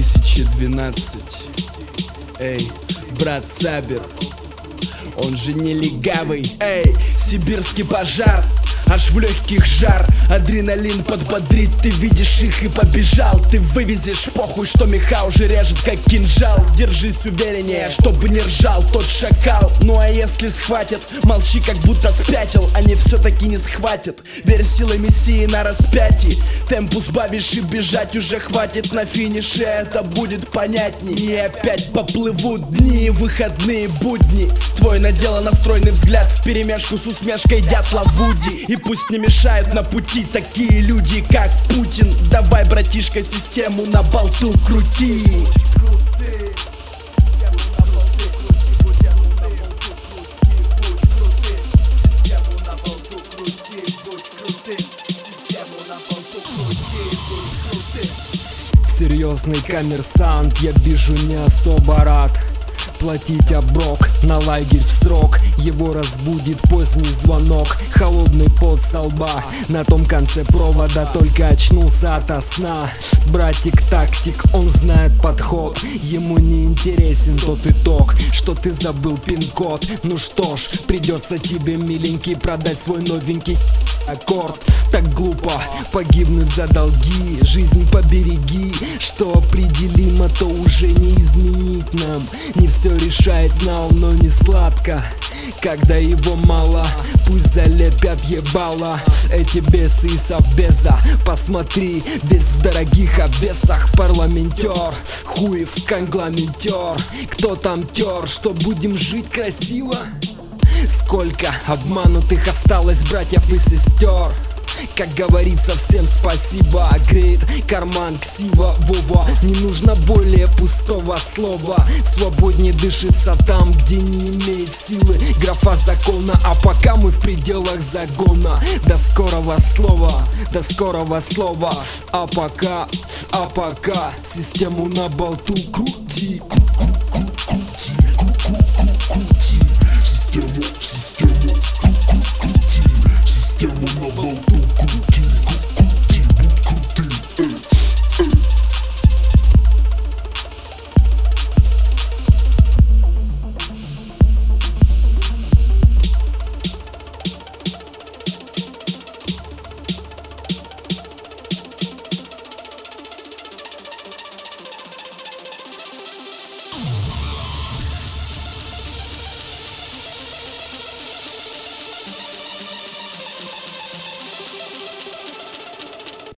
2012. Эй, брат Сабер, он же не легавый. Эй, сибирский пожар, аж в легких жар. Адреналин подбодрит, ты видишь их и побежал. Ты вывезешь, похуй, что меха уже режет как кинжал. Держись увереннее, чтобы не ржал тот шакал. Ну а если схватят, молчи, как будто спятил. Они все-таки не схватят, верь силой мессии на распятии. Темпу сбавишь и бежать уже хватит. На финише это будет понятней. И опять поплывут дни, выходные будни. Твой на дело настроенный взгляд вперемешку с усмешкой дятла Вуди. И пусть не мешают на пути такие люди, как Путин. Давай, братишка, систему на болту крути. Серьезный коммерсант, я вижу, не особо рад платить оброк на лагерь в срок. Его разбудит поздний звонок, холодный пот со лба. На том конце провода только очнулся ото сна. Братик-тактик, он знает подход. Ему не интересен тот итог, что ты забыл пин-код. Ну что ж, придется тебе, миленький, продать свой новенький аккорд. Так глупо погибнуть за долги, жизнь побереги. Что определимо, то уже не изменить нам. Не все решает нал, но не сладко, когда его мало. Пусть залепят ебало эти бесы и совбеза. Посмотри, весь в дорогих обвесах. Парламентер, хуев конгломентер. Кто там тер, что будем жить красиво? Сколько обманутых осталось братьев и сестер. Как говорится, всем спасибо, греет карман ксива Вова. Не нужно более пустого слова. Свободнее дышится там, где не имеет силы графа закона. А пока мы в пределах загона. До скорого слова, до скорого слова. А пока систему на болту крути. Систему